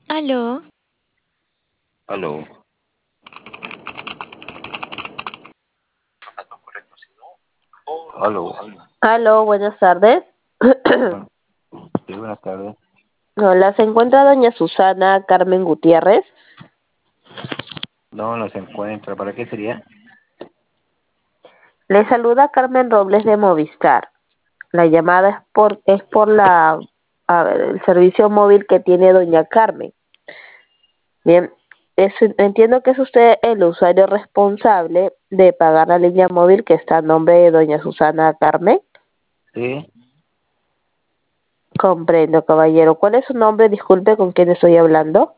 Aló, Aló. Aló. Aló, buenas tardes. Bueno, sí, buenas tardes. Hola, ¿se encuentra doña Susana Carmen Gutiérrez? No se encuentra. ¿Para qué sería? Le saluda Carmen Robles de Movistar. La llamada es por el servicio móvil que tiene doña Carmen. Bien, entiendo que es usted el usuario responsable de pagar la línea móvil que está a nombre de doña Susana Carmen. Sí. Comprendo, caballero. ¿Cuál es su nombre? Disculpe, ¿con quién estoy hablando?